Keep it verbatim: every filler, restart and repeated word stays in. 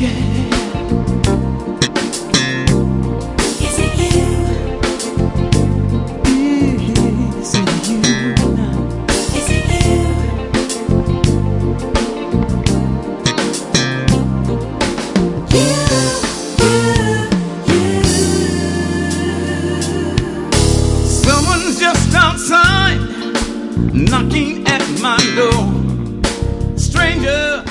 Is it you? Is it you? Is it you? You, you, you. Someone's just outside, knocking at my door. Stranger,